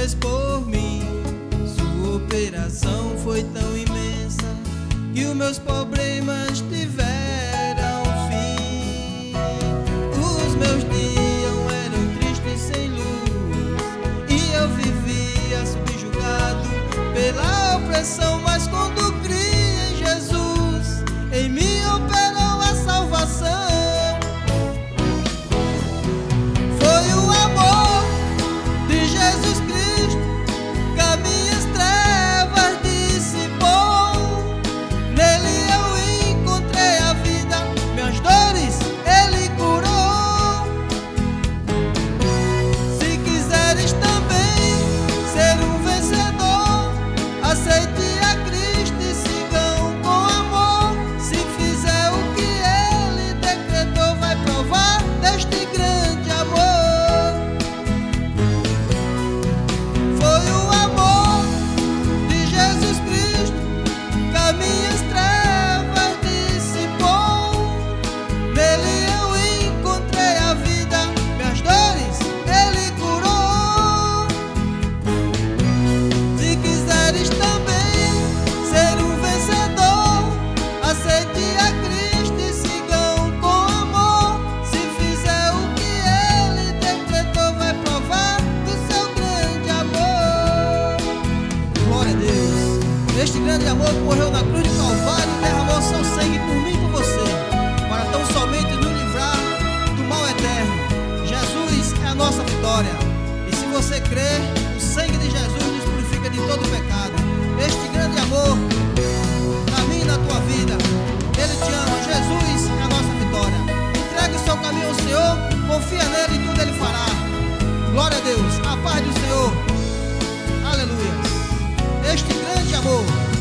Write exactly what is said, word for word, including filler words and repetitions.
fez por mim. Sua operação foi tão imensa que os meus problemas tiveram fim. Os meus dias eram tristes sem luz e eu vivia subjugado pela opressão, mas quando criei em Jesus, em mim operou a salvação. Foi o amor de Jesus Cristo que as minhas trevas dissipou. Nele eu encontrei a vida, minhas dores Ele curou. Se quiseres também ser um vencedor, aceite a Cristo e sigam com amor. Se fizer o que Ele decretou, vai provar deste grande amor. Foi o amor de Jesus Cristo que as minhas trevas dissipou. Nele eu encontrei a vida, minhas dores Ele curou. Se quiseres também ser um vencedor, aceite a Cristo e sigam com amor. Se fizer o que Ele decretou, vai provar do seu grande amor. Glória a Deus. Este grande amor que morreu na cruz de Calvário e derramou seu sangue por mim e por você, para tão somente nos livrar do mal eterno. Jesus é a nossa vitória. E se você crer, o sangue de Jesus nos purifica de todo pecado. Este grande amor na minha e na tua vida, Ele te ama. Jesus é a nossa vitória. Entregue o seu caminho ao Senhor, confia nele e tudo Ele fará. Glória a Deus, a paz do Senhor. Aleluia. Este grande amor